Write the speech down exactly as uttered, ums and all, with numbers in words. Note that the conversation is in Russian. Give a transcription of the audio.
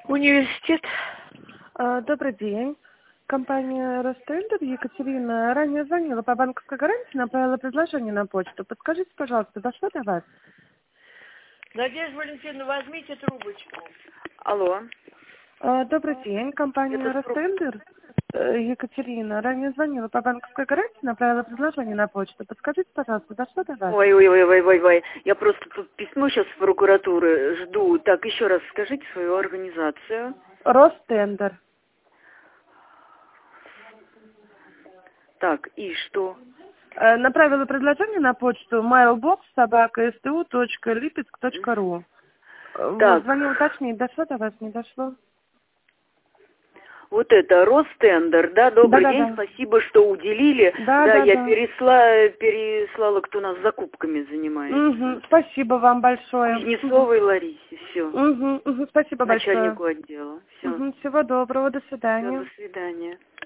Университет. А, Добрый день. Компания Ростендер. Екатерина ранее звонила по банковской гарантии, направила предложение на почту. Подскажите, пожалуйста, дошло до вас? Надежда Валентиновна, возьмите трубочку. Алло. А, Добрый день. Компания Это спро- Ростендер. Э, Екатерина ранее звонила по банковской гарантии, направила предложение на почту. Подскажите, пожалуйста, дошло до вас? Ой, ой, ой, ой, ой, ой. Я просто тут письмо сейчас в прокуратуры жду. Так, еще раз скажите свою организацию. Ростендер. Так, и что? Э, Направила предложение на почту mailbox собака сту точка липецк точка ру. Э, Вот, Так. звонил уточнить, дошло до вас, не дошло? Вот это Ростендер, да? Добрый Да, да, день, да. спасибо, что уделили. Да, да, я да. пересла, переслала, кто нас закупками занимается. Угу. Спасибо вам большое. Кузнецовой Ларисе, все. Угу, угу. Спасибо большое. Начальнику отдела. Все. Угу. Всего доброго, до Все, свидания. до свидания.